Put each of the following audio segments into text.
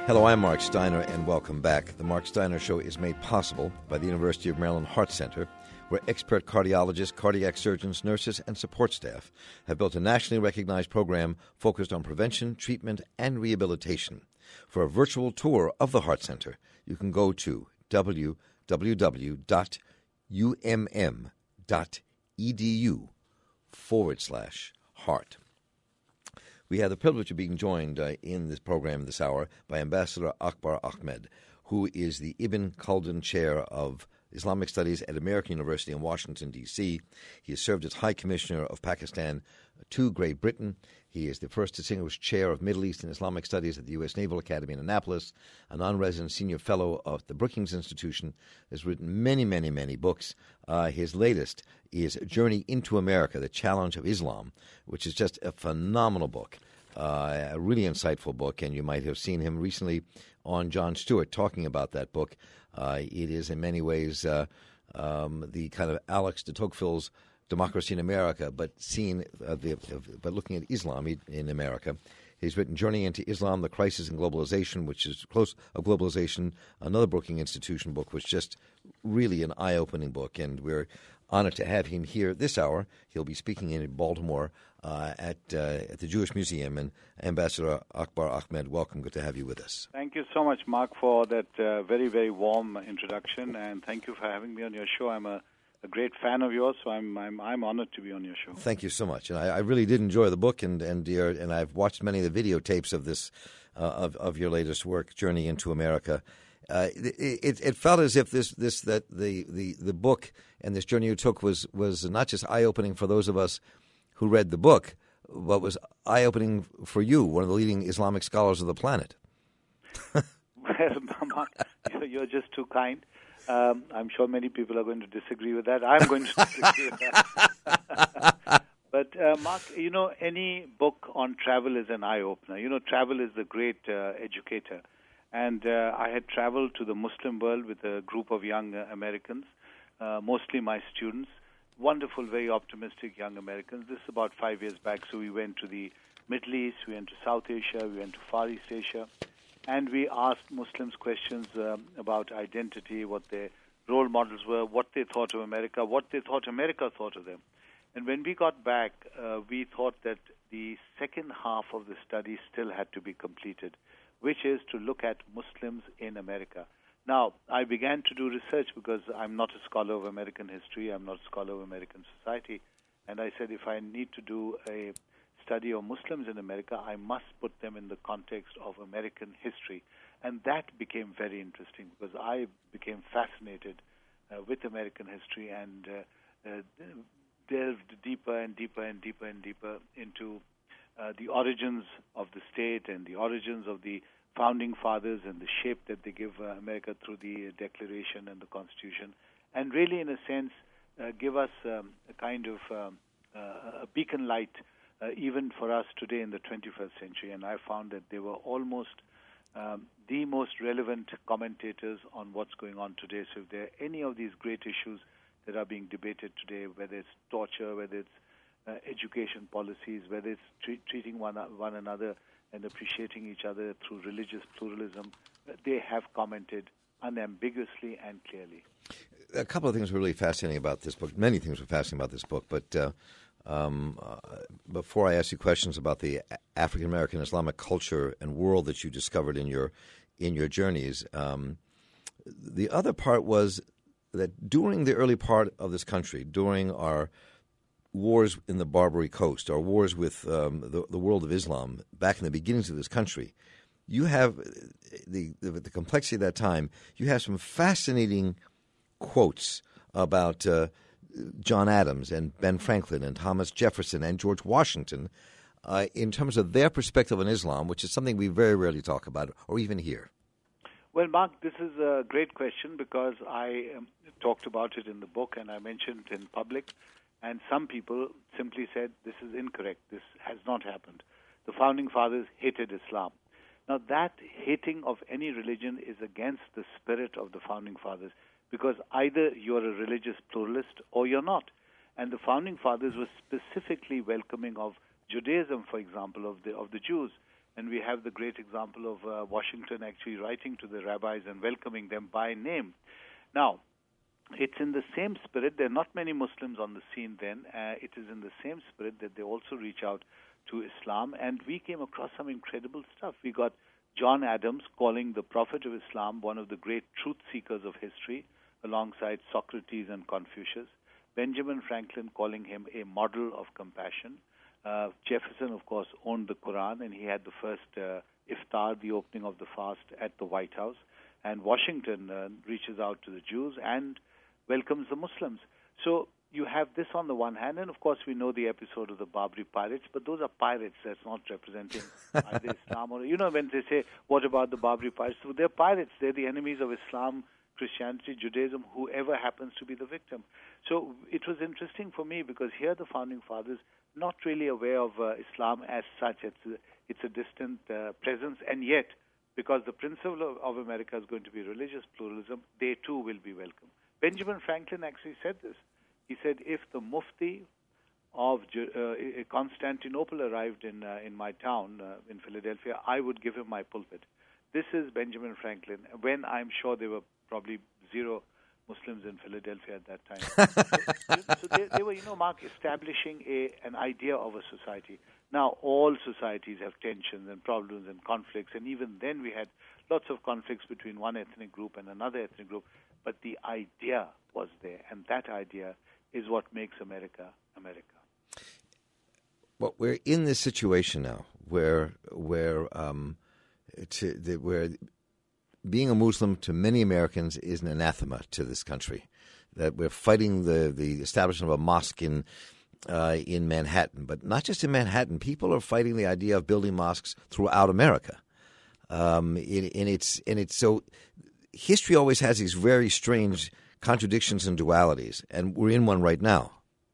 Hello, I'm Mark Steiner, and welcome back. The Mark Steiner Show is made possible by the University of Maryland Heart Center, where expert cardiologists, cardiac surgeons, nurses, and support staff have built a nationally recognized program focused on prevention, treatment, and rehabilitation. For a virtual tour of the Heart Center, you can go to www.umm.edu/heart. We have the privilege of being joined in this program this hour by Ambassador Akbar Ahmed, who is the Ibn Khaldun Chair of Islamic Studies at American University in Washington, D.C. He has served as High Commissioner of Pakistan to Great Britain. He is the first distinguished chair of Middle East and Islamic Studies at the U.S. Naval Academy in Annapolis, a non-resident senior fellow of the Brookings Institution, has written many, many, many books. His latest is Journey into America, The Challenge of Islam, which is just a phenomenal book, a really insightful book, and you might have seen him recently on Jon Stewart talking about that book. It is in many ways the kind of Alex de Tocqueville's Democracy in America, but but looking at Islam in America. He's written Journey into Islam, The Crisis in Globalization, which is close of globalization, another Brookings Institution book, which is just really an eye-opening book, and we're honored to have him here this hour. He'll be speaking in Baltimore at the Jewish Museum. And Ambassador Akbar Ahmed, welcome. Good to have you with us. Thank you so much, Mark, for that very, very warm introduction, and thank you for having me on your show. I'm a great fan of yours, so I'm honored to be on your show. Thank you so much, and I really did enjoy the book, and I've watched many of the videotapes of this of your latest work, Journey into America. It felt as if the book and this journey you took was not just eye-opening for those of us who read the book, but was eye-opening for you, one of the leading Islamic scholars of the planet. Well, Mark, you're just too kind. I'm sure many people are going to disagree with that. I'm going to disagree with that. But, Mark, any book on travel is an eye-opener. Travel is the great educator. And I had traveled to the Muslim world with a group of young Americans, mostly my students, wonderful, very optimistic young Americans. This is about 5 years back. So we went to the Middle East, we went to South Asia, we went to Far East Asia, and we asked Muslims questions about identity, what their role models were, what they thought of America, what they thought America thought of them. And when we got back, we thought that the second half of the study still had to be completed, which is to look at Muslims in America. Now, I began to do research because I'm not a scholar of American history, I'm not a scholar of American society, and I said if I need to do a study of Muslims in America, I must put them in the context of American history. And that became very interesting because I became fascinated with American history and delved deeper and deeper and deeper and deeper into the origins of the state and the origins of the founding fathers and the shape that they give America through the Declaration and the Constitution, and really, in a sense, give us a kind of a beacon light even for us today in the 21st century. And I found that they were almost the most relevant commentators on what's going on today. So if there are any of these great issues that are being debated today, whether it's torture, whether it's education policies, whether it's treating one another and appreciating each other through religious pluralism, they have commented unambiguously and clearly. A couple of things were really fascinating about this book. Many things were fascinating about this book, but before I ask you questions about the African-American Islamic culture and world that you discovered in your journeys, the other part was that during the early part of this country, during our wars in the Barbary Coast, our wars with the world of Islam, back in the beginnings of this country, you have the complexity of that time. You have some fascinating quotes about John Adams and Ben Franklin and Thomas Jefferson and George Washington in terms of their perspective on Islam, which is something we very rarely talk about or even hear. Well, Mark, this is a great question because I talked about it in the book and I mentioned it in public. And some people simply said, this is incorrect, this has not happened. The Founding Fathers hated Islam. Now, that hating of any religion is against the spirit of the Founding Fathers because either you're a religious pluralist or you're not. And the Founding Fathers were specifically welcoming of Judaism, for example, of the Jews. And we have the great example of Washington actually writing to the rabbis and welcoming them by name. Now, it's in the same spirit. There are not many Muslims on the scene then. It is in the same spirit that they also reach out to Islam. And we came across some incredible stuff. We got John Adams calling the Prophet of Islam one of the great truth seekers of history, alongside Socrates and Confucius. Benjamin Franklin calling him a model of compassion. Jefferson, of course, owned the Quran, and he had the first iftar, the opening of the fast, at the White House. And Washington reaches out to the Jews and welcomes the Muslims. So you have this on the one hand, and of course we know the episode of the Barbary pirates, but those are pirates. That's not representing either Islam or, when they say, what about the Barbary pirates? So they're pirates. They're the enemies of Islam, Christianity, Judaism, whoever happens to be the victim. So it was interesting for me because here the Founding Fathers, not really aware of Islam as such. It's a distant presence, and yet, because the principle of America is going to be religious pluralism, they too will be welcome. Benjamin Franklin actually said this. He said, if the Mufti of Constantinople arrived in my town, in Philadelphia, I would give him my pulpit. This is Benjamin Franklin, when I'm sure there were probably zero Muslims in Philadelphia at that time. So they were, Mark, establishing an idea of a society. Now, all societies have tensions and problems and conflicts, and even then we had lots of conflicts between one ethnic group and another ethnic group, but the idea was there, and that idea is what makes America, America. Well, we're in this situation now where being a Muslim to many Americans is an anathema to this country. That we're fighting the establishment of a mosque in Manhattan, but not just in Manhattan. People are fighting the idea of building mosques throughout America. And it's so history always has these very strange contradictions and dualities, and we're in one right now.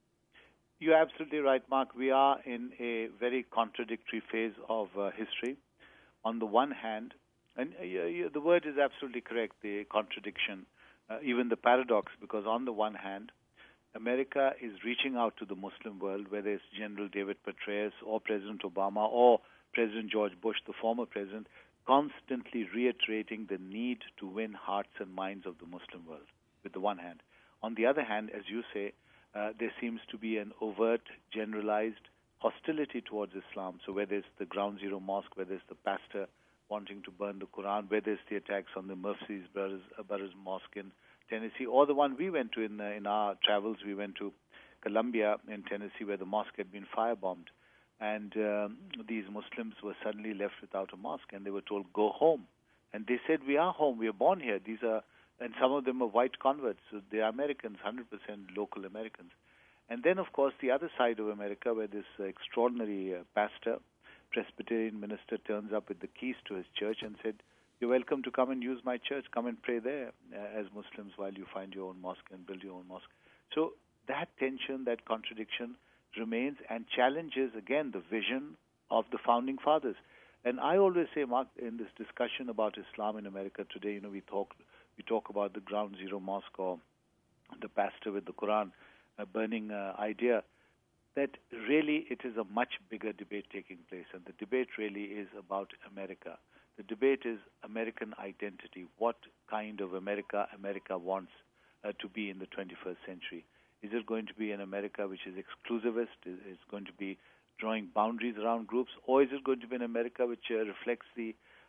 You're absolutely right, Mark. We are in a very contradictory phase of history. On the one hand, and the word is absolutely correct, the contradiction, even the paradox, because on the one hand, America is reaching out to the Muslim world, whether it's General David Petraeus or President Obama or President George Bush, the former president, constantly reiterating the need to win hearts and minds of the Muslim world, with the one hand. On the other hand, as you say, there seems to be an overt, generalized hostility towards Islam. So whether it's the Ground Zero Mosque, whether it's the pastor wanting to burn the Quran, whether it's the attacks on the Murphy's Brothers Mosque in Tennessee, or the one we went to in our travels, we went to Columbia in Tennessee, where the mosque had been firebombed. And these Muslims were suddenly left without a mosque, and they were told, go home. And they said, we are home, we are born here. And some of them are white converts, so they are Americans, 100% local Americans. And then, of course, the other side of America, where this extraordinary pastor, Presbyterian minister, turns up with the keys to his church and said, you're welcome to come and use my church, come and pray there as Muslims while you find your own mosque and build your own mosque. So that tension, that contradiction remains and challenges, again, the vision of the Founding Fathers. And I always say, Mark, in this discussion about Islam in America today, we talk about the Ground Zero Mosque or the pastor with the Quran burning idea, that really it is a much bigger debate taking place. And the debate really is about America. The debate is American identity. What kind of America wants to be in the 21st century? Is it going to be an America which is exclusivist? Is it going to be drawing boundaries around groups? Or is it going to be an America which reflects the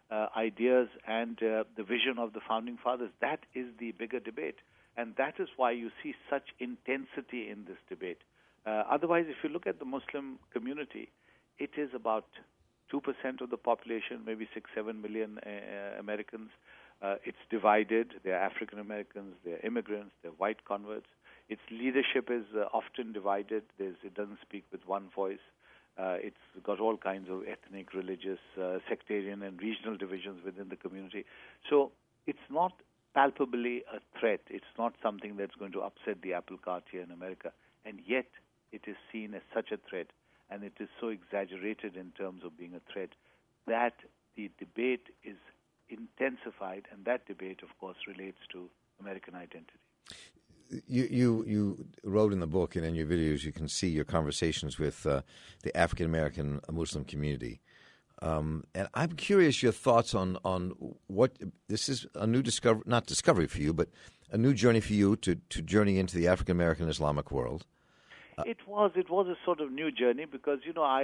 ideas and the vision of the Founding Fathers? That is the bigger debate. And that is why you see such intensity in this debate. Otherwise, if you look at the Muslim community, it is about 2% of the population, maybe 6-7 million Americans. It's divided. They're African Americans, they're immigrants, they're white converts. Its leadership is often divided. It doesn't speak with one voice. It's got all kinds of ethnic, religious, sectarian, and regional divisions within the community. So it's not palpably a threat. It's not something that's going to upset the apple cart here in America. And yet it is seen as such a threat, and it is so exaggerated in terms of being a threat that the debate is intensified, and that debate, of course, relates to American identity. You wrote in the book and in your videos, you can see your conversations with the African American Muslim community. And I'm curious your thoughts on what this is a new not discovery for you, but a new journey for you to journey into the African American Islamic world. It was a sort of new journey because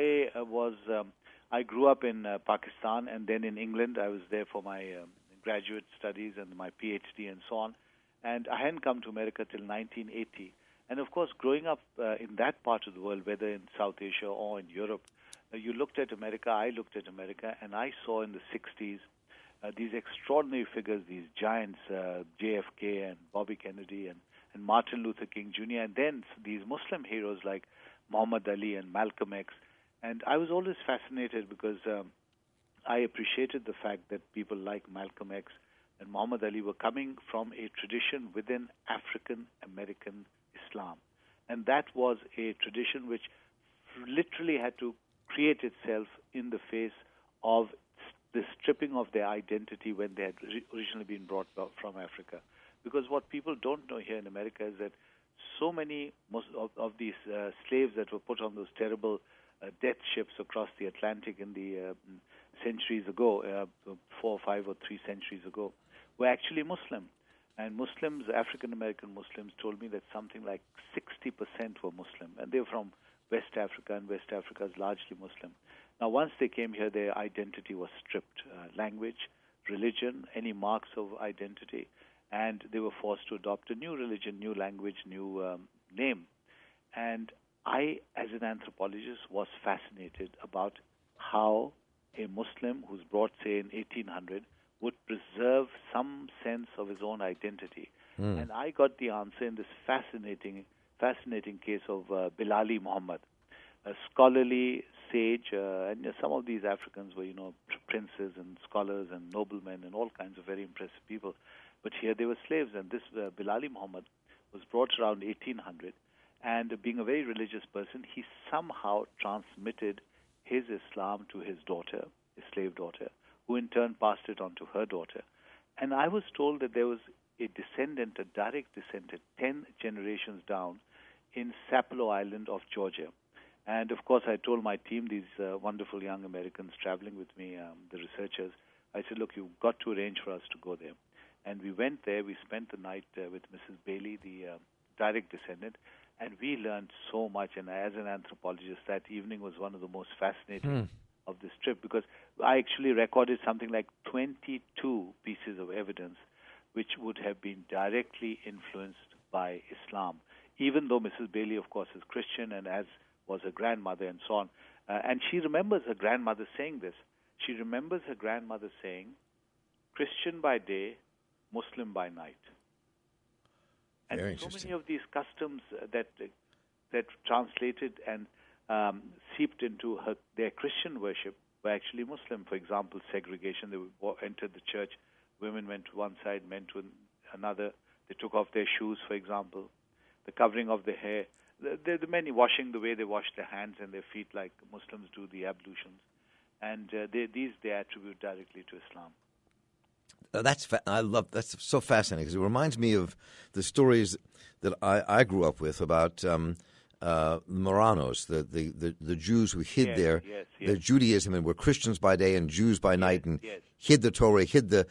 I grew up in Pakistan and then in England. I was there for my graduate studies and my PhD and so on, and I hadn't come to America till 1980. And of course, growing up in that part of the world, whether in South Asia or in Europe, you looked at America, I looked at America, and I saw in the 60s these extraordinary figures, these giants, JFK and Bobby Kennedy and Martin Luther King Jr., and then these Muslim heroes like Muhammad Ali and Malcolm X. And I was always fascinated because I appreciated the fact that people like Malcolm X and Muhammad Ali were coming from a tradition within African American Islam. And that was a tradition which literally had to create itself in the face of the stripping of their identity when they had originally been brought from Africa. Because what people don't know here in America is that so many of these slaves that were put on those terrible death ships across the Atlantic in the centuries ago, 4, 5, or 3 centuries ago, were actually Muslim. And Muslims, African-American Muslims, told me that something like 60% were Muslim. And they were from West Africa, and West Africa is largely Muslim. Now, once they came here, their identity was stripped. Language, religion, any marks of identity. And they were forced to adopt a new religion, new language, new name. And I, as an anthropologist, was fascinated about how a Muslim who's brought, say, in 1800 would preserve some sense of his own identity. And I got the answer in this fascinating case of Bilali Muhammad, a scholarly sage, and some of these Africans were, princes and scholars and noblemen and all kinds of very impressive people. But here they were slaves, and this Bilali Muhammad was brought around 1800, and being a very religious person, he somehow transmitted his Islam to his daughter, his slave daughter, who in turn passed it on to her daughter. And I was told that there was a direct descendant, 10 generations down, in Sapelo Island of Georgia. And of course, I told my team, these wonderful young Americans traveling with me, the researchers, I said, look, you've got to arrange for us to go there. And we went there. We spent the night with Mrs. Bailey, the direct descendant, and we learned so much. And as an anthropologist, that evening was one of the most fascinating of this trip, because I actually recorded something like 22 pieces of evidence which would have been directly influenced by Islam, even though Mrs. Bailey, of course, is Christian, and as was her grandmother and so on. And she remembers her grandmother saying this. She remembers her grandmother saying, Christian by day, Muslim by night. And Very so interesting. many of these customs that translated and seeped into their Christian worship were actually Muslim. For example, segregation. They entered the church. Women went to one side, men to another. They took off their shoes, for example. The covering of the hair. The many washing the way they wash their hands and their feet like Muslims do the ablutions. And they attribute directly to Islam. That's so fascinating, because it reminds me of the stories that I grew up with about Marranos, the Jews who hid their Judaism and were Christians by day and Jews by night, and hid the Torah, hid hid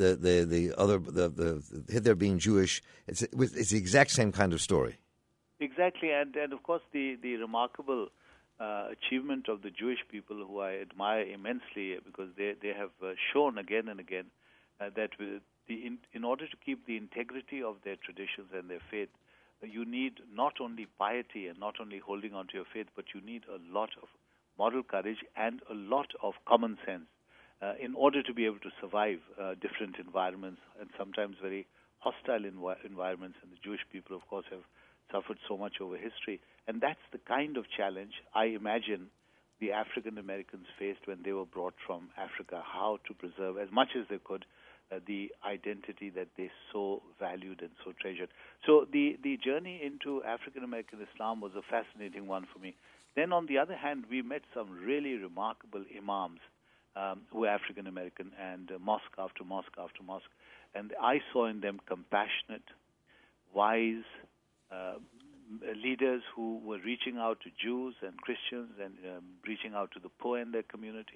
their being Jewish. It's the exact same kind of story. Exactly, and of course the remarkable achievement of the Jewish people, who I admire immensely, because they have shown again and again that in order to keep the integrity of their traditions and their faith, you need not only piety and not only holding on to your faith, but you need a lot of moral courage and a lot of common sense in order to be able to survive different environments, and sometimes very hostile environments. And the Jewish people, of course, have suffered so much over history. And that's the kind of challenge I imagine the African Americans faced when they were brought from Africa, how to preserve as much as they could the identity that they so valued and so treasured. So the journey into African American Islam was a fascinating one for me. Then on the other hand, we met some really remarkable imams who were African American, and mosque after mosque after mosque. And I saw in them compassionate, wise leaders who were reaching out to Jews and Christians and reaching out to the poor in their community,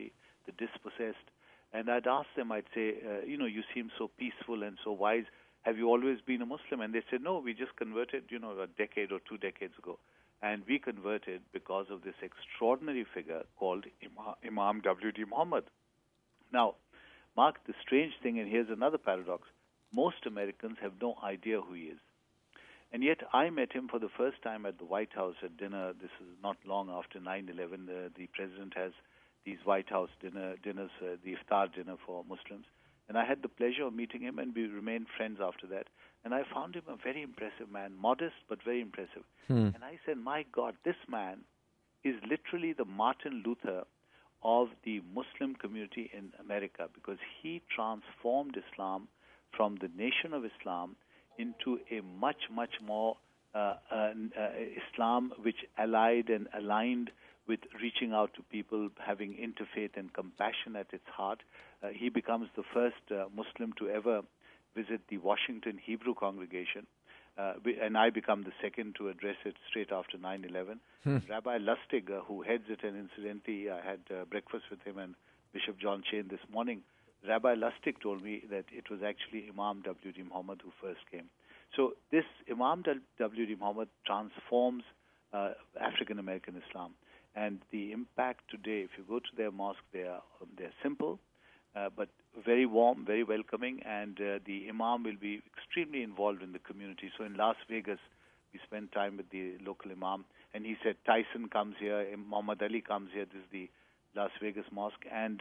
the dispossessed. And I'd ask them, I'd say, you seem so peaceful and so wise. Have you always been a Muslim? And they said, no, we just converted, a decade or 2 decades ago. And we converted because of this extraordinary figure called Imam W.D. Muhammad. Now, Mark, the strange thing, and here's another paradox, most Americans have no idea who he is. And yet I met him for the first time at the White House at dinner. This is not long after 9/11. The president has these White House dinners, the iftar dinner for Muslims. And I had the pleasure of meeting him, and we remained friends after that. And I found him a very impressive man, modest but very impressive. And I said, my God, this man is literally the Martin Luther of the Muslim community in America, because he transformed Islam from the Nation of Islam into a much, much more Islam which allied and aligned with reaching out to people, having interfaith and compassion at its heart. He becomes the first Muslim to ever visit the Washington Hebrew congregation, and I become the second to address it straight after 9/11. Rabbi Lustig, who heads it, and incidentally, I had breakfast with him and Bishop John Chain this morning. Rabbi Lustig told me that it was actually Imam W.D. Muhammad who first came. So this Imam W.D. Muhammad transforms African American Islam. And the impact today, if you go to their mosque, they're simple, but very warm, very welcoming, and the Imam will be extremely involved in the community. So in Las Vegas, we spent time with the local Imam, and he said Tyson comes here, Muhammad Ali comes here. This is the Las Vegas mosque, and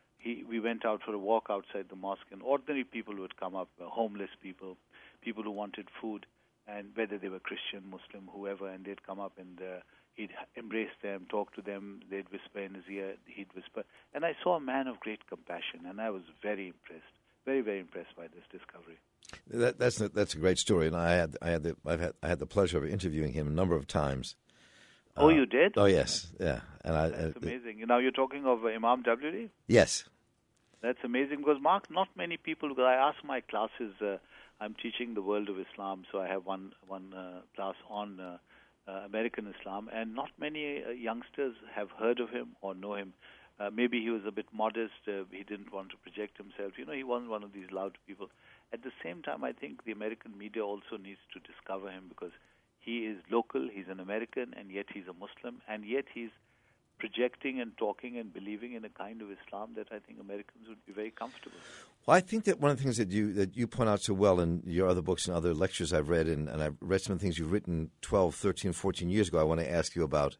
we went out for a walk outside the mosque, and ordinary people would come up, homeless people, people who wanted food, and whether they were Christian, Muslim, whoever, and they'd come up, and he'd embrace them, talk to them, they'd whisper in his ear, he'd whisper. And I saw a man of great compassion, and I was very impressed, very, very impressed by this discovery. That's a great story, and I had the pleasure of interviewing him a number of times. Oh, you did? Oh, yes, yeah. And that's amazing. Now you're talking of Imam W.D.? Yes. That's amazing, because, Mark, not many people, because I ask my classes, I'm teaching the world of Islam, so I have one class on American Islam, and not many youngsters have heard of him or know him. Maybe he was a bit modest. He didn't want to project himself. He wasn't one of these loud people. At the same time, I think the American media also needs to discover him, because he is local, he's an American, and yet he's a Muslim, and yet he's projecting and talking and believing in a kind of Islam that I think Americans would be very comfortable. Well, I think that one of the things that you point out so well in your other books and other lectures I've read, and I've read some of the things you've written 12, 13, 14 years ago, I want to ask you about,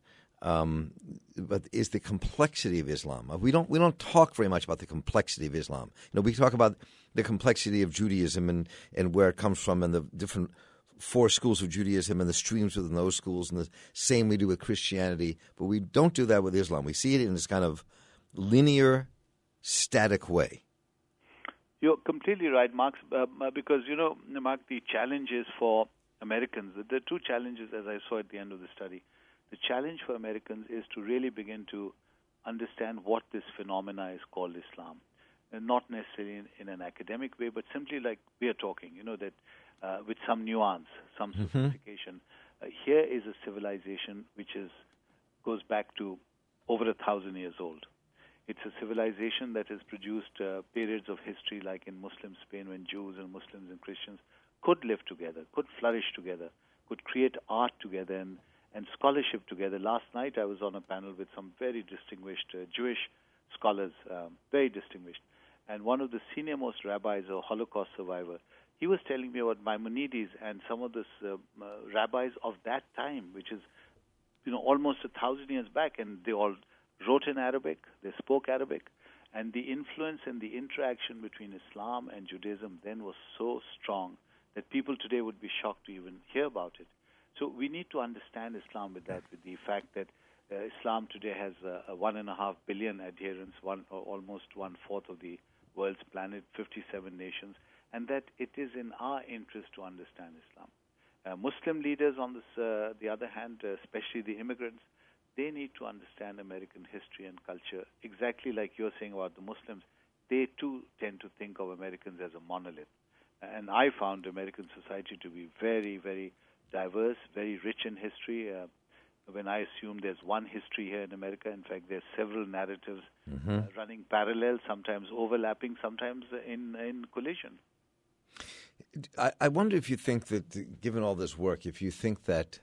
but is the complexity of Islam. We don't talk very much about the complexity of Islam. We talk about the complexity of Judaism and where it comes from, and the different 4 schools of Judaism and the streams within those schools, and the same we do with Christianity, but we don't do that with Islam. We see it in this kind of linear, static way. You're completely right, Mark, because, Mark, the challenge is for Americans. There are 2 challenges, as I saw at the end of the study. The challenge for Americans is to really begin to understand what this phenomena is called Islam. And not necessarily in an academic way, but simply like we are talking, that with some nuance, some sophistication. Here is a civilization which goes back to over 1,000 years old. It's a civilization that has produced periods of history like in Muslim Spain, when Jews and Muslims and Christians could live together, could flourish together, could create art together and scholarship together. Last night I was on a panel with some very distinguished Jewish scholars, very distinguished. And one of the senior-most rabbis, a Holocaust survivor, he was telling me about Maimonides and some of the rabbis of that time, which is, almost 1,000 years back, and they all wrote in Arabic, they spoke Arabic, and the influence and the interaction between Islam and Judaism then was so strong that people today would be shocked to even hear about it. So we need to understand Islam with the fact that Islam today has 1.5 billion adherents, almost 1/4 of the world's planet, 57 nations, and that it is in our interest to understand Islam. Muslim leaders, on the other hand, especially the immigrants, they need to understand American history and culture, exactly like you're saying about the Muslims. They too tend to think of Americans as a monolith. And I found American society to be very, very diverse, very rich in history. when I assume there's one history here in America. In fact, there's several narratives running parallel, sometimes overlapping, sometimes in collision. I wonder if you think that, given all this work, if you think that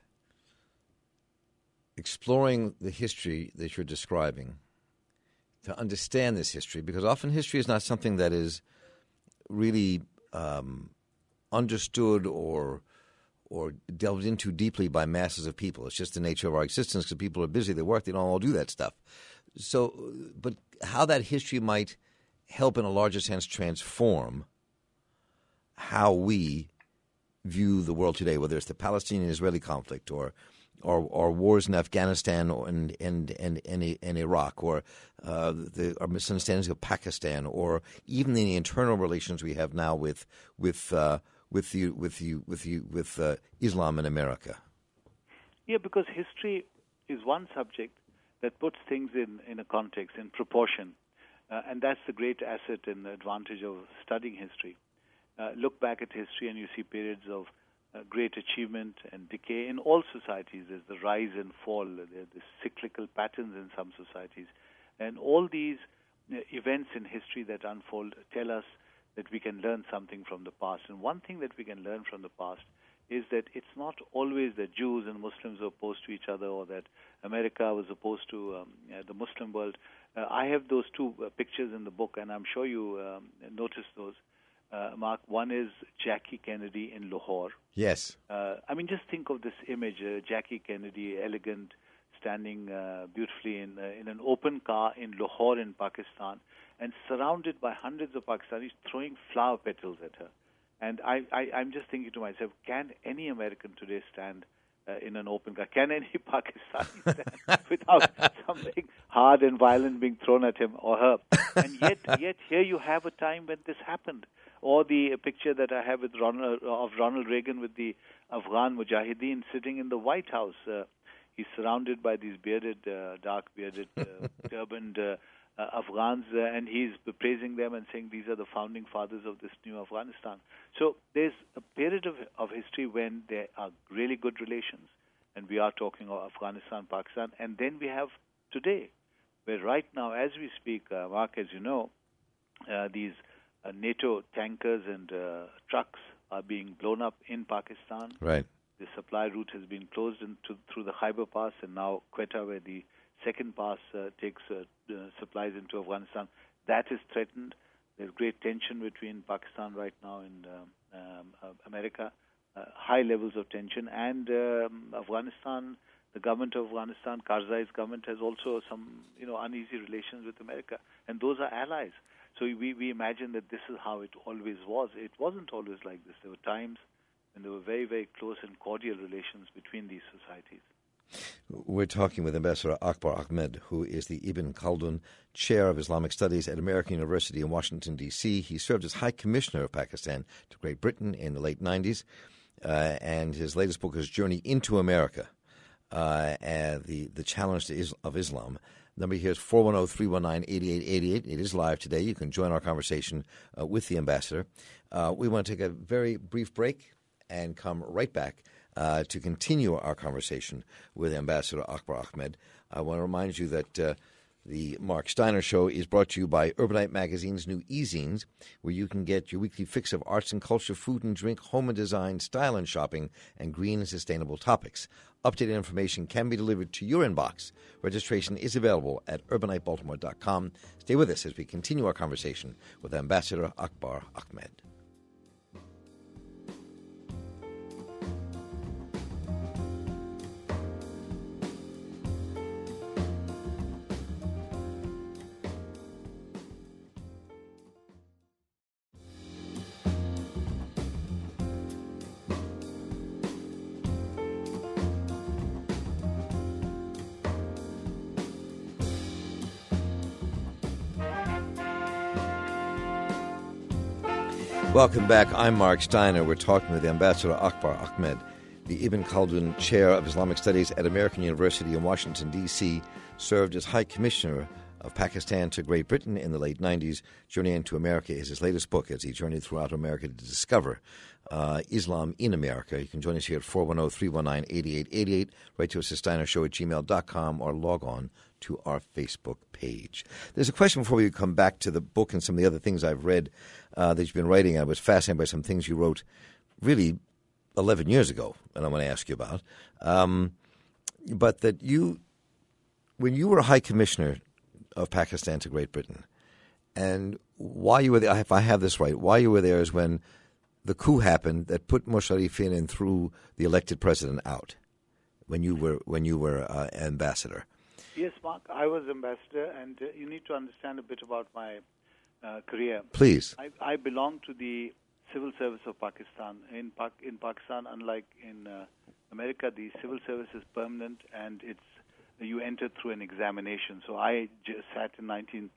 exploring the history that you're describing, to understand this history, because often history is not something that is really understood or delved into deeply by masses of people. It's just the nature of our existence because people are busy, they work, they don't all do that stuff. So, but how that history might help in a larger sense transform how we view the world today, whether it's the Palestinian-Israeli conflict or wars in Afghanistan and Iraq, or our misunderstandings of Pakistan, or even the internal relations we have now with Islam in America. Yeah, because history is one subject that puts things in a context, in proportion, and that's the great asset and advantage of studying history. Look back at history and you see periods of great achievement and decay in all societies. There's the rise and fall, there's the cyclical patterns in some societies. And all these events in history that unfold tell us that we can learn something from the past. And one thing that we can learn from the past is that it's not always that Jews and Muslims are opposed to each other, or that America was opposed to the Muslim world. I have those two pictures in the book, and I'm sure you noticed those. Mark, one is Jackie Kennedy in Lahore. Yes. I mean, just think of this image, Jackie Kennedy, elegant, standing beautifully in an open car in Lahore in Pakistan, and surrounded by hundreds of Pakistanis throwing flower petals at her. And I'm just thinking to myself, can any American today stand in an open car? Can any Pakistani stand without something hard and violent being thrown at him or her? And yet here you have a time when this happened. Or the picture that I have with Ronald Reagan with the Afghan Mujahideen sitting in the White House. He's surrounded by these bearded, dark-bearded, turbaned Afghans, and he's praising them and saying these are the founding fathers of this new Afghanistan. So there's a period of history when there are really good relations, and we are talking of Afghanistan, Pakistan, and then we have today, where right now, as we speak, Mark, as you know, these NATO tankers and trucks are being blown up in Pakistan. Right. The supply route has been closed through the Khyber Pass, and now Quetta, where the second pass takes supplies into Afghanistan. That is threatened. There's great tension between Pakistan right now and America, high levels of tension. And Afghanistan, the government of Afghanistan, Karzai's government, has also some uneasy relations with America. And those are allies. So we imagine that this is how it always was. It wasn't always like this. There were times when there were very, very close and cordial relations between these societies. We're talking with Ambassador Akbar Ahmed, who is the Ibn Khaldun Chair of Islamic Studies at American University in Washington, D.C. He served as High Commissioner of Pakistan to Great Britain in the late 90s, and his latest book is Journey into America, the Challenge of Islam. Number here is 410-319-8888. It is live today. You can join our conversation with the ambassador. We want to take a very brief break and come right back to continue our conversation with Ambassador Akbar Ahmed. I want to remind you that the Mark Steiner Show is brought to you by Urbanite Magazine's new e-zines, where you can get your weekly fix of arts and culture, food and drink, home and design, style and shopping, and green and sustainable topics. Updated information can be delivered to your inbox. Registration is available at urbanitebaltimore.com. Stay with us as we continue our conversation with Ambassador Akbar Ahmed. Welcome back. I'm Mark Steiner. We're talking with Ambassador Akbar Ahmed, the Ibn Khaldun Chair of Islamic Studies at American University in Washington, D.C., served as High Commissioner of Pakistan to Great Britain in the late 90s. Journey into America is his latest book as he journeyed throughout America to discover Islam in America. You can join us here at 410-319-8888. Write to us at steinershow@gmail.com or log on to our Facebook page. There's a question before we come back to the book and some of the other things I've read that you've been writing. I was fascinated by some things you wrote really 11 years ago, and I want to ask you about. But that when you were High Commissioner of Pakistan to Great Britain, and why you were there, if I have this right, why you were there is when the coup happened that put Musharraf in and threw the elected president out when you were ambassador. Yes, Mark, I was ambassador, and you need to understand a bit about my career. Please. I belong to the civil service of Pakistan. In Pakistan, unlike in America, the civil service is permanent, and you enter through an examination. So I just sat in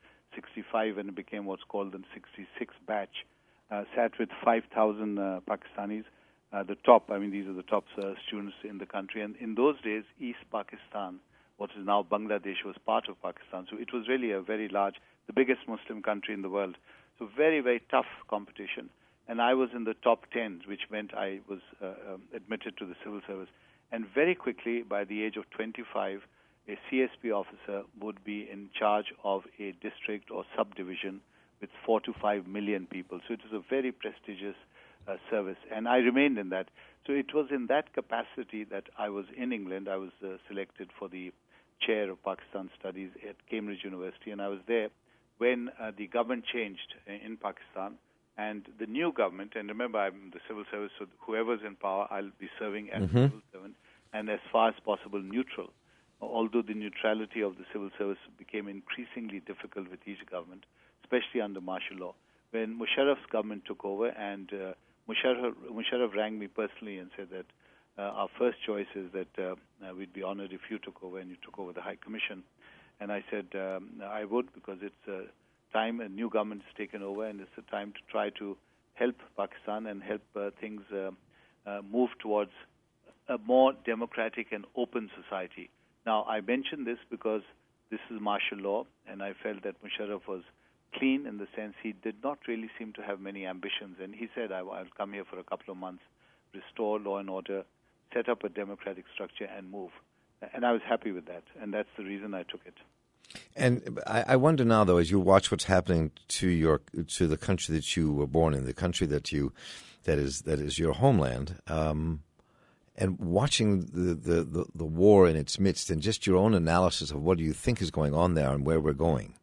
1965 and it became what's called the 66 batch. Sat with 5,000 Pakistanis, the top. I mean, these are the top students in the country. And in those days, East Pakistan, what is now Bangladesh, was part of Pakistan. So it was really a very large, the biggest Muslim country in the world. So very, very tough competition. And I was in the top 10, which meant I was admitted to the civil service. And very quickly, by the age of 25, a CSP officer would be in charge of a district or subdivision with 4 to 5 million people. So it was a very prestigious service, and I remained in that. So it was in that capacity that I was in England. I was selected for the chair of Pakistan Studies at Cambridge University, and I was there when the government changed in Pakistan. And the new government, and remember, I'm the civil service, so whoever's in power, I'll be serving as a civil servant, and as far as possible neutral. Although the neutrality of the civil service became increasingly difficult with each government, especially under martial law. When Musharraf's government took over, and Musharraf rang me personally and said that our first choice is that we'd be honored if you took over, and you took over the High Commission. And I said I would, because it's time a new government has taken over, and it's a time to try to help Pakistan and help things move towards a more democratic and open society. Now, I mention this because this is martial law, and I felt that Musharraf was clean in the sense he did not really seem to have many ambitions. And he said, I'll come here for a couple of months, restore law and order, set up a democratic structure, and move. And I was happy with that, and that's the reason I took it. And I wonder now, though, as you watch what's happening to the country that you were born in, the country that is your homeland, and watching the war in its midst, and just your own analysis of what do you think is going on there and where we're going.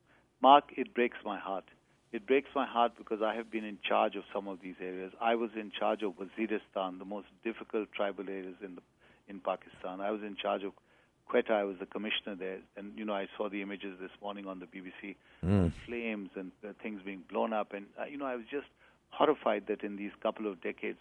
Mark, it breaks my heart. It breaks my heart because I have been in charge of some of these areas. I was in charge of Waziristan, the most difficult tribal areas in Pakistan. I was in charge of Quetta. I was the commissioner there, and I saw the images this morning on the BBC, flames and things being blown up, and I was just horrified that in these couple of decades,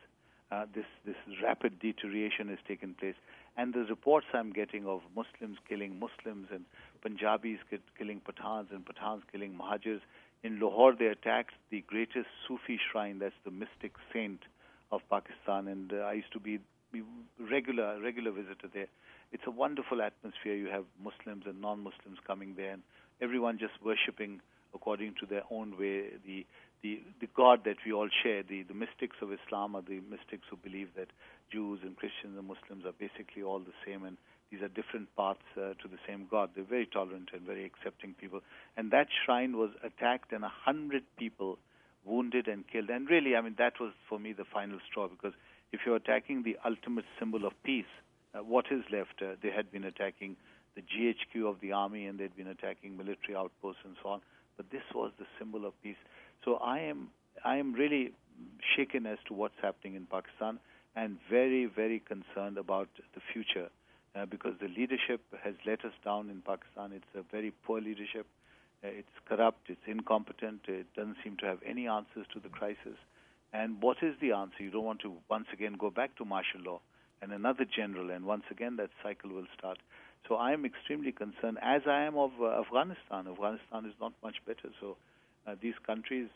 this rapid deterioration has taken place. And the reports I'm getting of Muslims killing Muslims, and Punjabis killing Pathans, and Pathans killing Muhajirs. In Lahore, they attacked the greatest Sufi shrine, that's the mystic saint of Pakistan, and I used to be regular visitor there. It's a wonderful atmosphere. You have Muslims and non-Muslims coming there, and everyone just worshipping according to their own way the God that we all share. The mystics of Islam are the mystics who believe that Jews and Christians and Muslims are basically all the same, and these are different paths to the same God. They're very tolerant and very accepting people. And that shrine was attacked, and 100 people wounded and killed. And really, that was for me the final straw, because if you're attacking the ultimate symbol of peace, what is left? They had been attacking the GHQ of the army, and they'd been attacking military outposts and so on. But this was the symbol of peace. So I am really shaken as to what's happening in Pakistan, and very, very concerned about the future, because the leadership has let us down in Pakistan. It's a very poor leadership. It's corrupt. It's incompetent. It doesn't seem to have any answers to the crisis. And what is the answer? You don't want to once again go back to martial law and another general, and once again that cycle will start. So I am extremely concerned, as I am of Afghanistan. Afghanistan is not much better. So these countries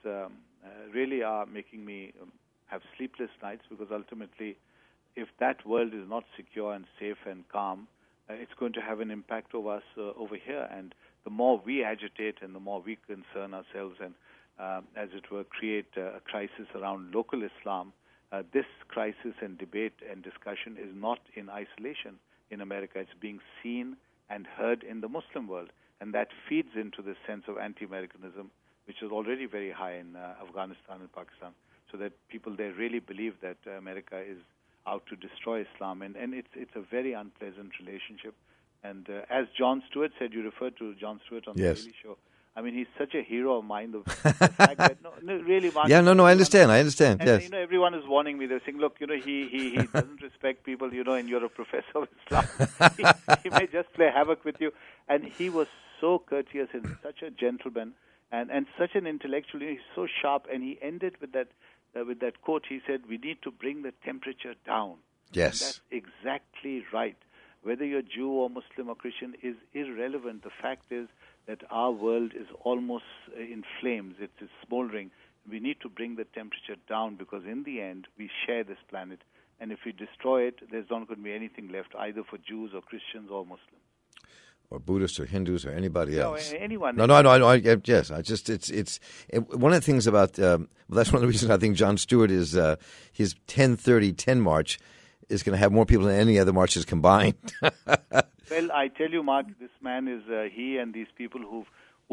really are making me have sleepless nights, because ultimately, if that world is not secure and safe and calm, it's going to have an impact over us over here. And the more we agitate and the more we concern ourselves and, as it were, create a crisis around local Islam, this crisis and debate and discussion is not in isolation in America. It's being seen and heard in the Muslim world. And that feeds into this sense of anti-Americanism, which is already very high in Afghanistan and Pakistan, so that people there really believe that America is out to destroy Islam. And it's a very unpleasant relationship. And as Jon Stewart said, you referred to Jon Stewart on the Daily Show. I mean, he's such a hero of mine. The fact that, really, Mark. Yeah, no, I understand. And, yes. Everyone is warning me. They're saying, look, he doesn't respect people, and you're a professor of Islam. he may just play havoc with you. And he was so courteous and such a gentleman and such an intellectual. He's so sharp. And he ended with that quote. He said, we need to bring the temperature down. Yes. And that's exactly right. Whether you're Jew or Muslim or Christian is irrelevant. The fact is that our world is almost in flames. It's smoldering. We need to bring the temperature down because in the end, we share this planet. And if we destroy it, there's not going to be anything left either for Jews or Christians or Muslims. Or Buddhists or Hindus or anybody else. Anyone. No. Yes, it's one of the things about, that's one of the reasons I think Jon Stewart is, his 10/30/10 march is going to have more people than any other marches combined. Well, I tell you, Mark, this man is he and these people who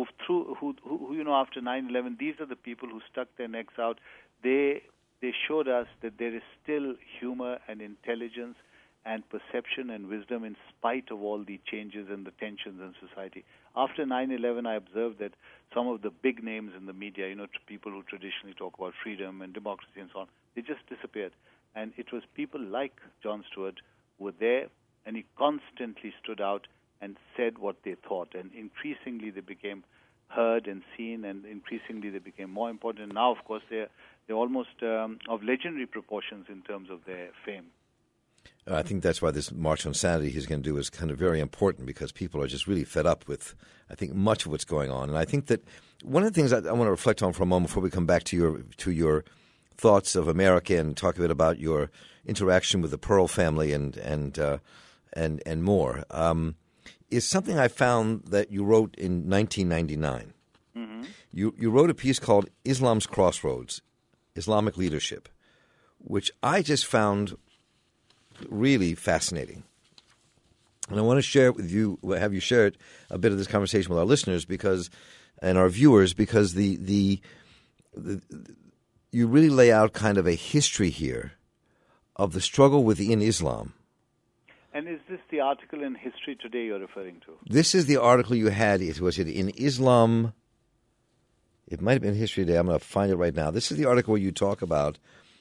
after 9/11, these are the people who stuck their necks out. They showed us that there is still humor and intelligence and perception and wisdom in spite of all the changes and the tensions in society. After 9/11, I observed that some of the big names in the media, people who traditionally talk about freedom and democracy and so on, they just disappeared. And it was people like Jon Stewart who were there, and he constantly stood out and said what they thought. And increasingly they became heard and seen, and increasingly they became more important. And now, of course, they're almost of legendary proportions in terms of their fame. I think that's why this March on Sanity he's going to do is kind of very important because people are just really fed up with, I think, much of what's going on. And I think that one of the things I want to reflect on for a moment before we come back to your thoughts of America and talk a bit about your interaction with the Pearl family and more, is something I found that you wrote in 1999. Mm-hmm. You wrote a piece called Islam's Crossroads, Islamic Leadership, which I just found really fascinating. And I want to share it with you, have you share a bit of this conversation with our listeners and our viewers because the you really lay out kind of a history here of the struggle within Islam. And is this the article in History Today you're referring to? This is the article you had. Was it in Islam? It might have been History Today. I'm going to find it right now. This is the article where you talk about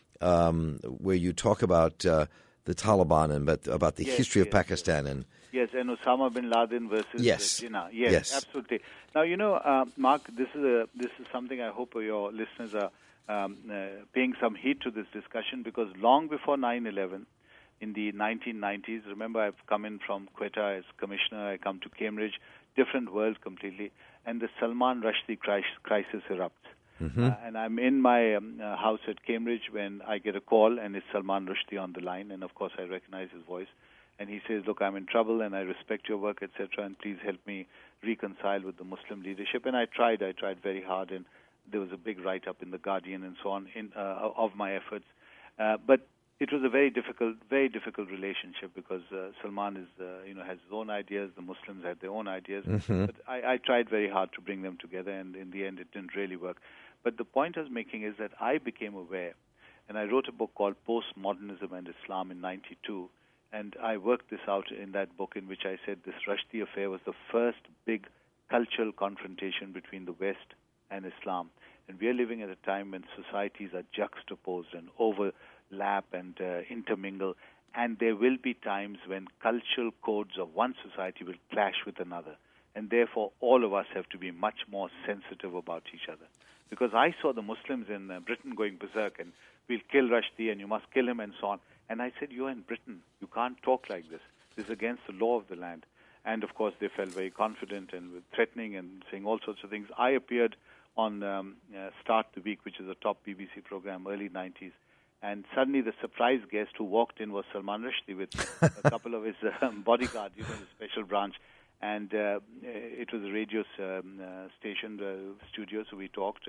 the Taliban and about the history of Pakistan and and Osama bin Laden versus Jinnah. Yes, absolutely. Now Mark, this is something I hope your listeners are paying some heed to this discussion because long before 9/11, in the 1990s, remember I've come in from Quetta as commissioner. I come to Cambridge, different world completely, and the Salman Rushdie crisis erupts. Mm-hmm. And I'm in my house at Cambridge when I get a call, and it's Salman Rushdie on the line. And, of course, I recognize his voice. And he says, look, I'm in trouble, and I respect your work, etc., and please help me reconcile with the Muslim leadership. And I tried very hard, and there was a big write-up in The Guardian and so on of my efforts. But it was a very difficult relationship because Salman is, has his own ideas. The Muslims had their own ideas. Mm-hmm. But I tried very hard to bring them together, and in the end, it didn't really work. But the point I was making is that I became aware, and I wrote a book called Postmodernism and Islam in '92, and I worked this out in that book in which I said this Rushdie affair was the first big cultural confrontation between the West and Islam. And we are living at a time when societies are juxtaposed and overlap and intermingle, and there will be times when cultural codes of one society will clash with another. And therefore, all of us have to be much more sensitive about each other. Because I saw the Muslims in Britain going berserk and we'll kill Rushdie and you must kill him and so on. And I said, you're in Britain. You can't talk like this. This is against the law of the land. And, of course, they felt very confident and threatening and saying all sorts of things. I appeared on Start the Week, which is a top BBC program, early 90s. And suddenly the surprise guest who walked in was Salman Rushdie with a couple of his bodyguards, the special branch. And it was a radio station, studio, so we talked.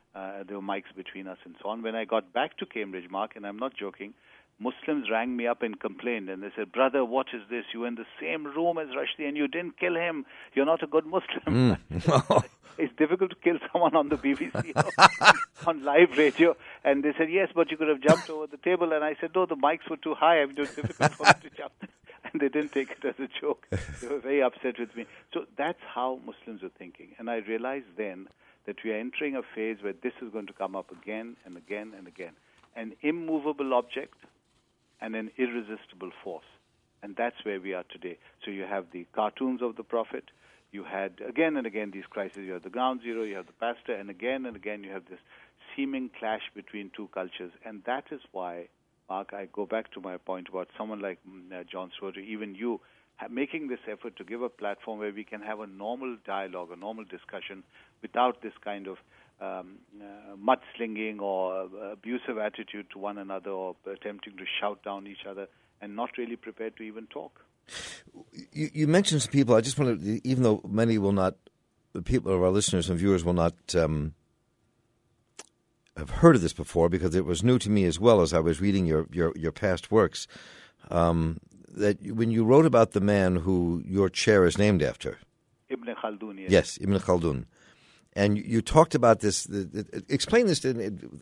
There were mics between us and so on. When I got back to Cambridge, Mark, and I'm not joking, Muslims rang me up and complained, and they said, "Brother, what is this? You were in the same room as Rushdie, and you didn't kill him. You're not a good Muslim." It's difficult to kill someone on the BBC on live radio. And they said, "Yes, but you could have jumped over the table." And I said, "No, the mics were too high. It was difficult for me to jump." And they didn't take it as a joke. They were very upset with me. So that's how Muslims are thinking. And I realized then that we are entering a phase where this is going to come up again and again and again. An immovable object and an irresistible force. And that's where we are today. So you have the cartoons of the Prophet. You had, again and again, these crises. You have the Ground Zero, you have the pastor, and again you have this seeming clash between two cultures. And that is why, Mark, I go back to my point about someone like Jon Stewart, or even you, making this effort to give a platform where we can have a normal dialogue, a normal discussion, without this kind of mudslinging or abusive attitude to one another, or attempting to shout down each other and not really prepared to even talk. You mentioned some people. I just want to, even though many will not, the people of our listeners and viewers will not have heard of this before, because it was new to me as well as I was reading your past works, that when you wrote about the man who your chair is named after, Ibn Khaldun. Yes, Ibn Khaldun. And you talked about this. Explain this to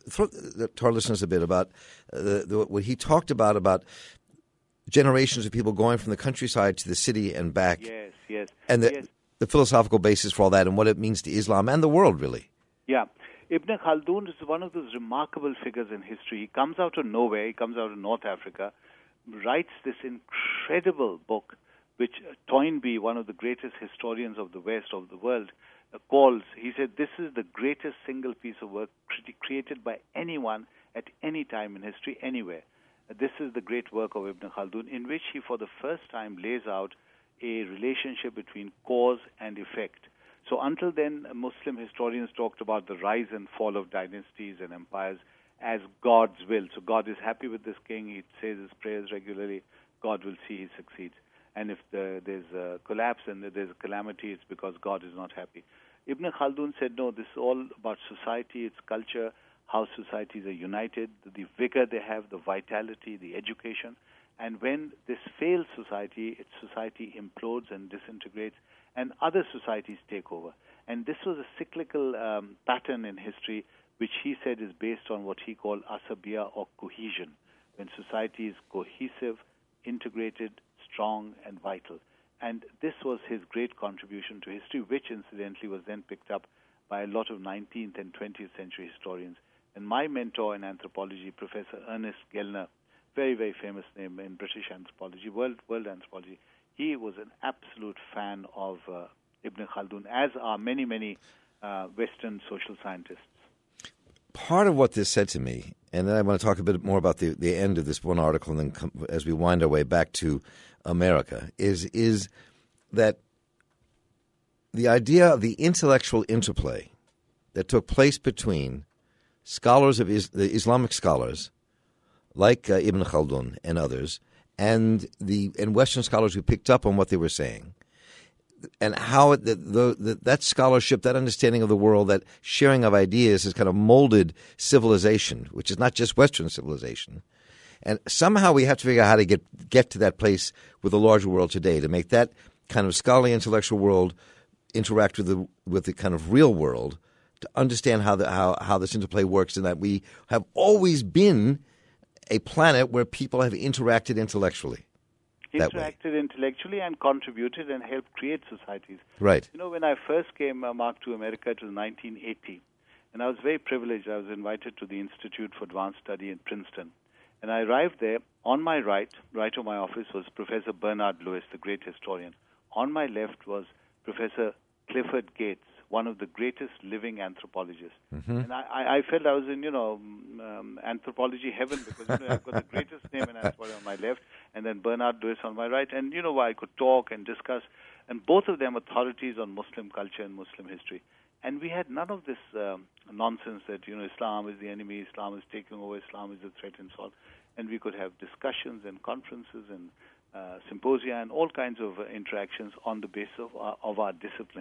our listeners a bit about what he talked about generations of people going from the countryside to the city and back. Yes. And the philosophical basis for all that, and what it means to Islam and the world, really. Yeah. Ibn Khaldun is one of those remarkable figures in history. He comes out of nowhere. He comes out of North Africa, writes this incredible book, which Toynbee, one of the greatest historians of the West, of the world, calls. He said, "This is the greatest single piece of work created by anyone at any time in history, anywhere." This is the great work of Ibn Khaldun, in which he for the first time lays out a relationship between cause and effect. So until then, Muslim historians talked about the rise and fall of dynasties and empires as God's will. So God is happy with this king. He says his prayers regularly. God will see he succeeds. And if there's a collapse and there's a calamity, it's because God is not happy. Ibn Khaldun said, no, this is all about society, its culture, how societies are united, the vigor they have, the vitality, the education. And when this fails society, its society implodes and disintegrates, and other societies take over. And this was a cyclical pattern in history, which he said is based on what he called asabiya, or cohesion, when society is cohesive, integrated, strong, and vital. And this was his great contribution to history, which incidentally was then picked up by a lot of 19th and 20th century historians. And my mentor in anthropology, Professor Ernest Gellner, very, very famous name in British anthropology, world anthropology, he was an absolute fan of Ibn Khaldun, as are many, many Western social scientists. Part of what this said to me, and then I want to talk a bit more about the end of this one article, and then as we wind our way back to America, is that the idea of the intellectual interplay that took place between scholars of the Islamic scholars like Ibn Khaldun and others, and Western scholars who picked up on what they were saying, and how that scholarship, that understanding of the world, that sharing of ideas has kind of molded civilization, which is not just Western civilization. And somehow we have to figure out how to get to that place with the larger world today, to make that kind of scholarly intellectual world interact with the kind of real world, to understand how this interplay works, and that we have always been a planet where people have interacted intellectually. Interacted intellectually and contributed and helped create societies. Right. You know, when I first came, Mark, to America, it was 1980, and I was very privileged. I was invited to the Institute for Advanced Study in Princeton. And I arrived there. On my right of my office, was Professor Bernard Lewis, the great historian. On my left was Professor Clifford Gates, one of the greatest living anthropologists. Mm-hmm. And I felt I was in, anthropology heaven, because I've got the greatest name in anthropology on my left, and then Bernard Lewis on my right. And, I could talk and discuss. And both of them authorities on Muslim culture and Muslim history. And we had none of this nonsense that, Islam is the enemy, Islam is taking over, Islam is the threat, and so on. And we could have discussions and conferences and symposia and all kinds of interactions on the basis of our discipline.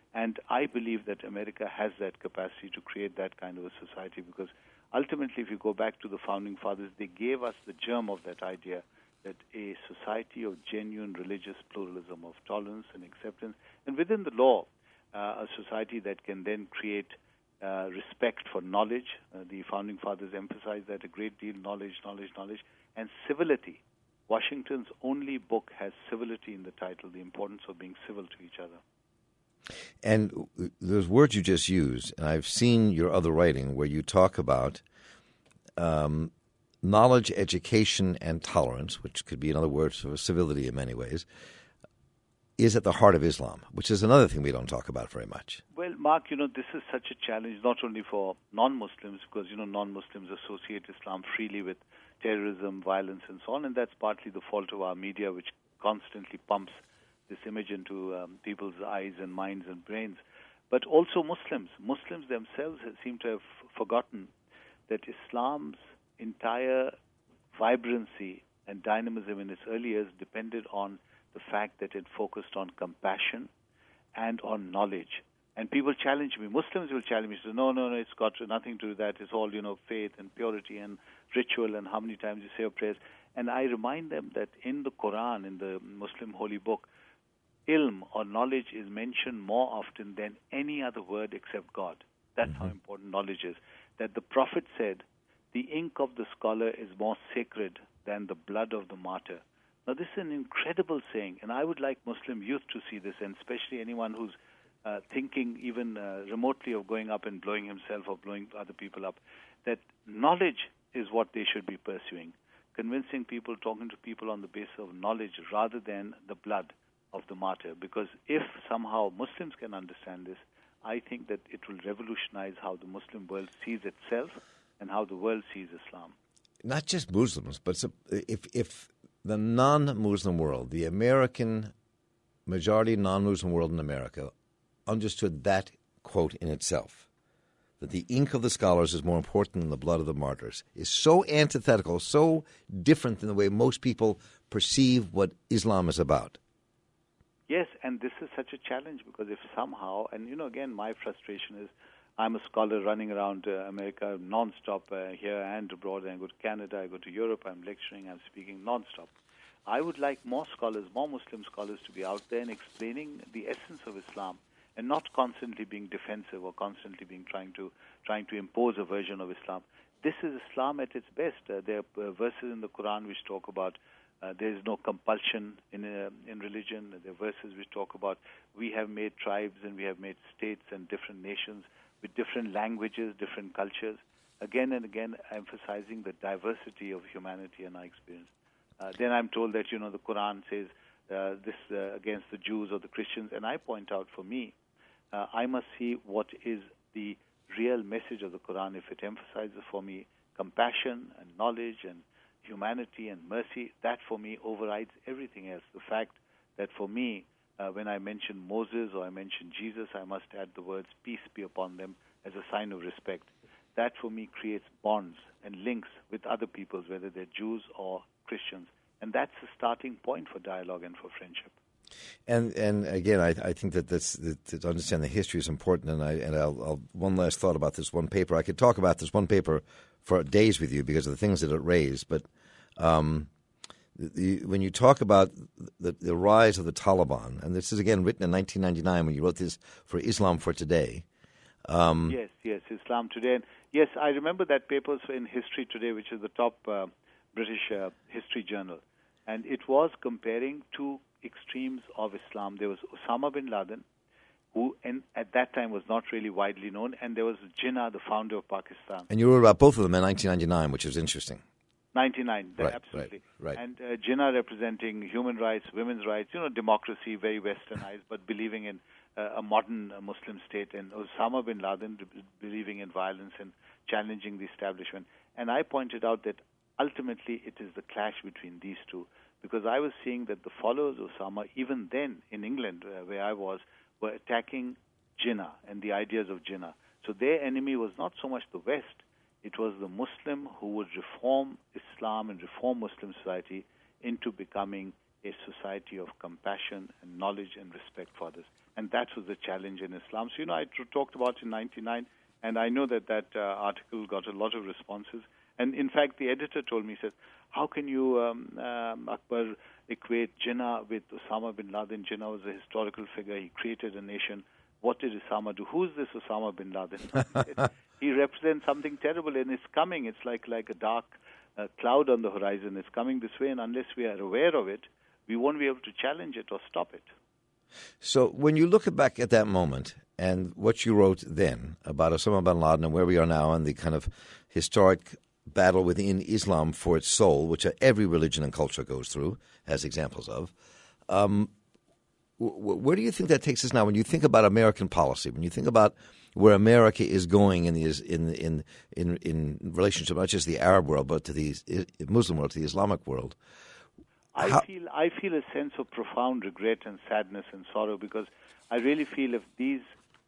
And I believe that America has that capacity to create that kind of a society, because ultimately, if you go back to the Founding Fathers, they gave us the germ of that idea, that a society of genuine religious pluralism, of tolerance and acceptance, and within the law, a society that can then create respect for knowledge. The Founding Fathers emphasized that a great deal: knowledge, and civility. Washington's only book has civility in the title, the importance of being civil to each other. And those words you just used, and I've seen your other writing where you talk about knowledge, education, and tolerance, which could be another word for civility in many ways, is at the heart of Islam, which is another thing we don't talk about very much. Well, Mark, this is such a challenge not only for non-Muslims, because, non-Muslims associate Islam freely with terrorism, violence, and so on, and that's partly the fault of our media, which constantly pumps this image into people's eyes and minds and brains. But also Muslims. Muslims themselves seem to have forgotten that Islam's entire vibrancy and dynamism in its early years depended on the fact that it focused on compassion and on knowledge. And people challenge me. Muslims will challenge me. Say, no, it's got nothing to do with that. It's all, faith and purity and ritual and how many times you say your prayers. And I remind them that in the Quran, in the Muslim holy book, ilm or knowledge is mentioned more often than any other word except God. That's how important knowledge is. That the Prophet said, the ink of the scholar is more sacred than the blood of the martyr. Now, this is an incredible saying, and I would like Muslim youth to see this, and especially anyone who's thinking even remotely of going up and blowing himself or blowing other people up, that knowledge is what they should be pursuing, convincing people, talking to people on the basis of knowledge rather than the blood of the martyr. Because if somehow Muslims can understand this, I think that it will revolutionize how the Muslim world sees itself and how the world sees Islam. Not just Muslims, but if the non-Muslim world, the American majority non-Muslim world in America, understood that quote in itself, that the ink of the scholars is more important than the blood of the martyrs, is so antithetical, so different than the way most people perceive what Islam is about. Yes, and this is such a challenge, because if somehow, and again, my frustration is I'm a scholar running around America non-stop here and abroad. I go to Canada, I go to Europe, I'm lecturing, I'm speaking non-stop. I would like more scholars, more Muslim scholars to be out there and explaining the essence of Islam, and not constantly being defensive or constantly being trying to impose a version of Islam. This is Islam at its best. There are verses in the Quran which talk about there is no compulsion in religion. There are verses which talk about we have made tribes and we have made states and different nations with different languages, different cultures, again and again emphasizing the diversity of humanity and our experience. Then I'm told that, the Quran says this against the Jews or the Christians, and I point out, for me, I must see what is the real message of the Quran. If it emphasizes for me compassion and knowledge and humanity and mercy, that for me overrides everything else. The fact that for me, when I mention Moses or I mention Jesus, I must add the words peace be upon them as a sign of respect. That for me creates bonds and links with other peoples, whether they're Jews or Christians. And that's the starting point for dialogue and for friendship. And again, I think that to understand the history is important. And I'll one last thought about this one paper. I could talk about this one paper for days with you because of the things that it raised. But when you talk about the rise of the Taliban, and this is again written in 1999 when you wrote this for Islam for Today. Yes, Islam Today. And yes, I remember that paper in History Today, which is the top British history journal. And it was comparing two extremes of Islam. There was Osama bin Laden, who at that time was not really widely known, and there was Jinnah, the founder of Pakistan. And you wrote about both of them in 1999, which is interesting. 99, right, absolutely. Right. And Jinnah representing human rights, women's rights, democracy, very westernized, but believing in a modern Muslim state, and Osama bin Laden believing in violence and challenging the establishment. And I pointed out that ultimately it is the clash between these two, because I was seeing that the followers of Osama, even then in England, where I was, were attacking Jinnah and the ideas of Jinnah. So their enemy was not so much the West, it was the Muslim who would reform Islam and reform Muslim society into becoming a society of compassion and knowledge and respect for others. And that was the challenge in Islam. So, I talked about it in 99, and I know that article got a lot of responses. And in fact, the editor told me, he said, how can you, Akbar, equate Jinnah with Osama bin Laden? Jinnah was a historical figure. He created a nation. What did Osama do? Who is this Osama bin Laden? He represents something terrible, and it's coming. It's like a dark cloud on the horizon. It's coming this way, and unless we are aware of it, we won't be able to challenge it or stop it. So when you look back at that moment and what you wrote then about Osama bin Laden and where we are now and the kind of historic battle within Islam for its soul, which every religion and culture goes through, has examples of, where do you think that takes us now? When you think about American policy, when you think about where America is going in relationship not just to the Arab world but to the Muslim world, to the Islamic world, I feel a sense of profound regret and sadness and sorrow, because I really feel if these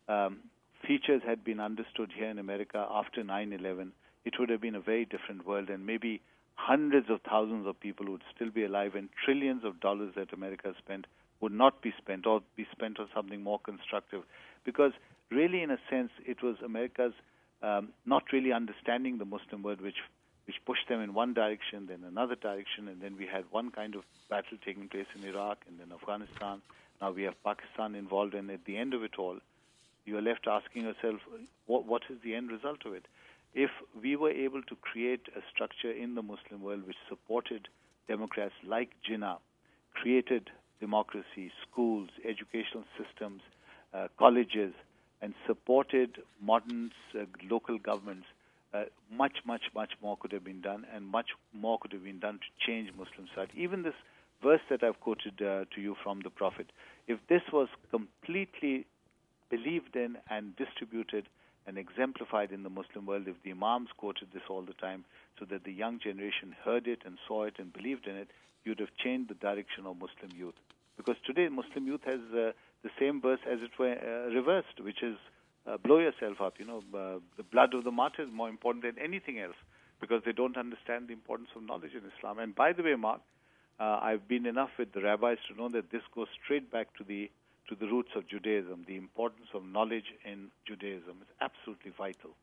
features had been understood here in America after 9/11, it would have been a very different world, and maybe hundreds of thousands of people would still be alive, and trillions of dollars that America spent would not be spent, or be spent on something more constructive. Because really, in a sense, it was America's not really understanding the Muslim world which pushed them in one direction, then another direction, and then we had one kind of battle taking place in Iraq, and then Afghanistan. Now we have Pakistan involved, and at the end of it all, you are left asking yourself, what is the end result of it? If we were able to create a structure in the Muslim world which supported Democrats like Jinnah, created democracy, schools, educational systems, colleges, and supported modern local governments, much more could have been done, and much more could have been done to change Muslim society. Even this verse that I've quoted to you from the Prophet, if this was completely believed in and distributed and exemplified in the Muslim world, if the Imams quoted this all the time so that the young generation heard it and saw it and believed in it, you'd have changed the direction of Muslim youth. Because today Muslim youth has the same verse as it were reversed, which is blow yourself up. The blood of the martyr is more important than anything else, because they don't understand the importance of knowledge in Islam. And by the way, Mark, I've been enough with the rabbis to know that this goes straight back to the roots of Judaism. The importance of knowledge in Judaism is absolutely vital.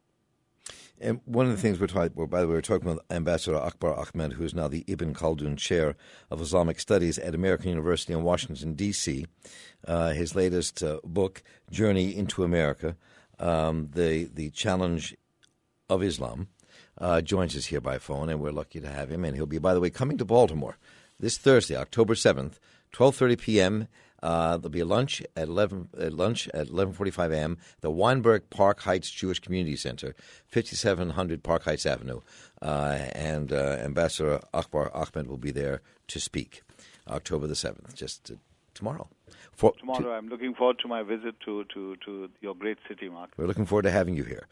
And one of the things by the way, we're talking with Ambassador Akbar Ahmed, who is now the Ibn Khaldun Chair of Islamic Studies at American University in Washington, D.C. His latest book, Journey into America, the Challenge of Islam, joins us here by phone, and we're lucky to have him. And he'll be, by the way, coming to Baltimore this Thursday, October 7th, 12:30 p.m., there'll be a lunch at 11:45 a.m. The Weinberg Park Heights Jewish Community Center, 5700 Park Heights Avenue, and Ambassador Akbar Ahmed will be there to speak. October the 7th, just tomorrow. Tomorrow, I'm looking forward to my visit to your great city, Mark. We're looking forward to having you here.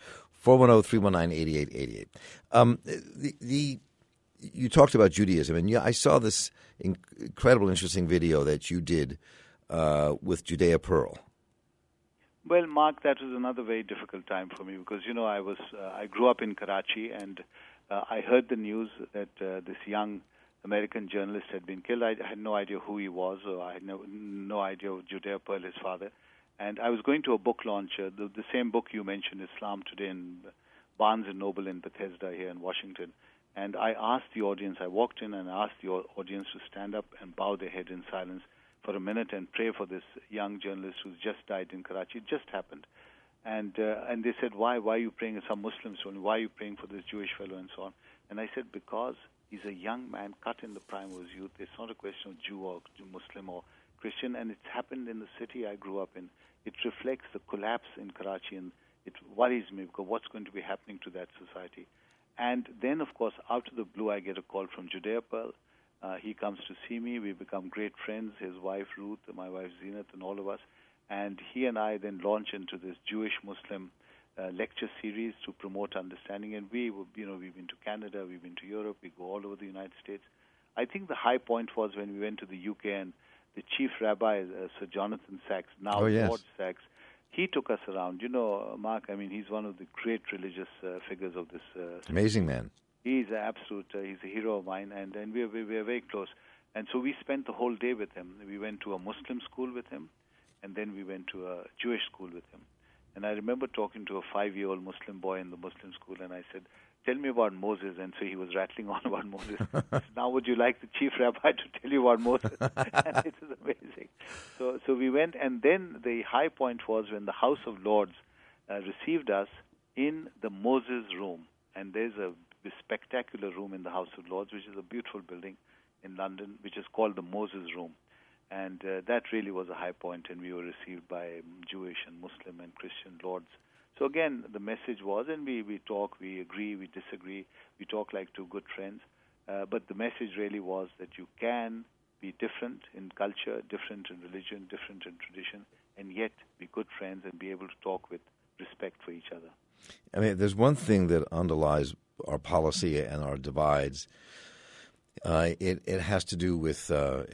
410-319-8888. You talked about Judaism, and I saw this incredible, interesting video that you did with Judea Pearl. Well, Mark, that was another very difficult time for me because, I grew up in Karachi, and I heard the news that this young American journalist had been killed. I had no idea who he was, or I had no idea of Judea Pearl, his father. And I was going to a book launch, the same book you mentioned, Islam Today, in Barnes & Noble in Bethesda here in Washington. And I asked the audience, I walked in and asked the audience to stand up and bow their head in silence for a minute and pray for this young journalist who's just died in Karachi. It just happened. And they said, why are you praying? Some Muslims told me, why are you praying for this Jewish fellow and so on? And I said, because he's a young man cut in the prime of his youth. It's not a question of Jew or Muslim or Christian, and it's happened in the city I grew up in. It reflects the collapse in Karachi, and it worries me because what's going to be happening to that society. And then, of course, out of the blue, I get a call from Judea Pearl. He comes to see me. We become great friends, his wife Ruth, my wife Zinat, and all of us. And he and I then launch into this Jewish-Muslim lecture series to promote understanding. And we've been to Canada, we've been to Europe, we go all over the United States. I think the high point was when we went to the UK, and the chief rabbi, Sir Jonathan Sacks, now Lord Sacks, he took us around. Mark, he's one of the great religious figures of this. Amazing man. He's an absolute, he's a hero of mine, and we're very close. And so we spent the whole day with him. We went to a Muslim school with him, and then we went to a Jewish school with him. And I remember talking to a 5-year-old Muslim boy in the Muslim school, and I said, tell me about Moses. And so he was rattling on about Moses. I said, now would you like the chief rabbi to tell you about Moses? And it was amazing. So we went, and then the high point was when the House of Lords received us in the Moses room. And there's a spectacular room in the House of Lords, which is a beautiful building in London, which is called the Moses Room. And that really was a high point, and we were received by Jewish and Muslim and Christian lords. So again, the message was, and we talk, we agree, we disagree, we talk like two good friends, but the message really was that you can be different in culture, different in religion, different in tradition, and yet be good friends and be able to talk with respect for each other. I mean, there's one thing that underlies our policy and our divides. It has to do with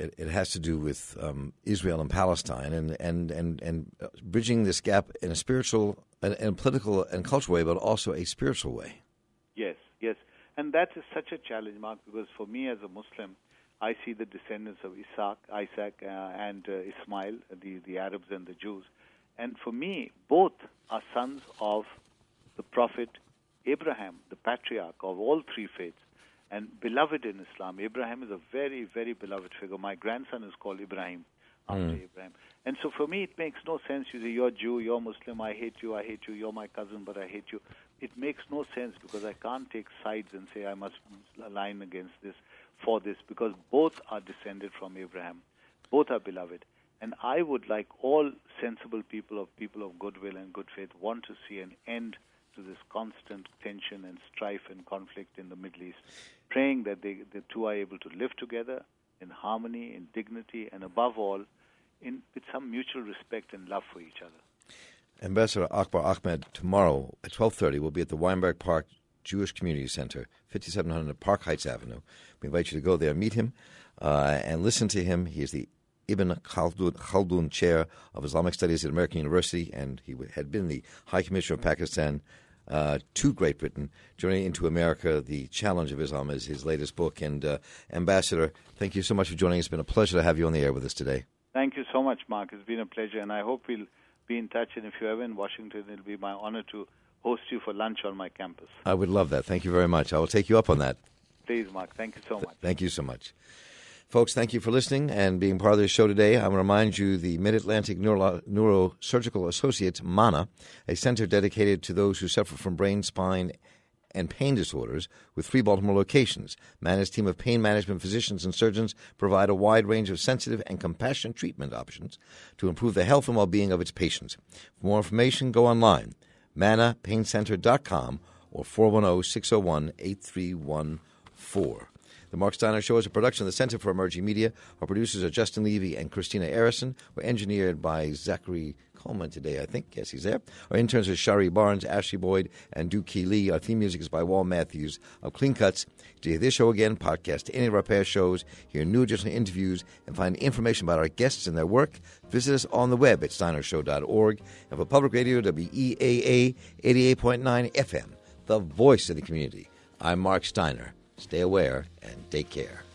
Israel and Palestine and bridging this gap in a spiritual and political and cultural way, but also a spiritual way. Yes, and that is such a challenge, Mark, because for me as a Muslim, I see the descendants of Isaac and Ismail, the Arabs and the Jews, and for me, both are sons of the prophet Abraham, the patriarch of all three faiths. And beloved in Islam. Abraham is a very, very beloved figure. My grandson is called Ibrahim, after Abraham. And so for me, it makes no sense. You say, you're Jew, you're Muslim, I hate you, you're my cousin, but I hate you. It makes no sense because I can't take sides and say I must align against this, for this, because both are descended from Abraham. Both are beloved. And I would, like all sensible people of goodwill and good faith, want to see an end to this constant tension and strife and conflict in the Middle East, praying that the two are able to live together in harmony, in dignity, and above all, with some mutual respect and love for each other. Ambassador Akbar Ahmed, tomorrow at 12:30, will be at the Weinberg Park Jewish Community Center, 5700 Park Heights Avenue. We invite you to go there, meet him, and listen to him. He is the Ibn Khaldun Chair of Islamic Studies at American University, and he had been the High Commissioner of Pakistan to Great Britain. Journey into America, The Challenge of Islam is his latest book. And Ambassador, thank you so much for joining us. It's been a pleasure to have you on the air with us today. Thank you so much, Mark. It's been a pleasure, and I hope we'll be in touch. And if you're ever in Washington, it'll be my honor to host you for lunch on my campus. I would love that. Thank you very much. I will take you up on that. Please, Mark. Thank you so much. Thank you so much. Folks, thank you for listening and being part of this show today. I want to remind you the Mid-Atlantic Neurosurgical Associates, MANA, a center dedicated to those who suffer from brain, spine, and pain disorders with 3 Baltimore locations. MANA's team of pain management physicians and surgeons provide a wide range of sensitive and compassionate treatment options to improve the health and well-being of its patients. For more information, go online, manapaincenter.com or 410-601-8314. The Mark Steiner Show is a production of the Center for Emerging Media. Our producers are Justin Levy and Christina Arison. We're engineered by Zachary Coleman today, I think. Yes, he's there. Our interns are Shari Barnes, Ashley Boyd, and Dookie Lee. Our theme music is by Wal Matthews of Clean Cuts. To hear this show again, podcast any of our past shows, hear new additional interviews, and find information about our guests and their work, visit us on the web at steinershow.org. And for Public Radio, WEAA 88.9 FM, the voice of the community. I'm Mark Steiner. Stay aware and take care.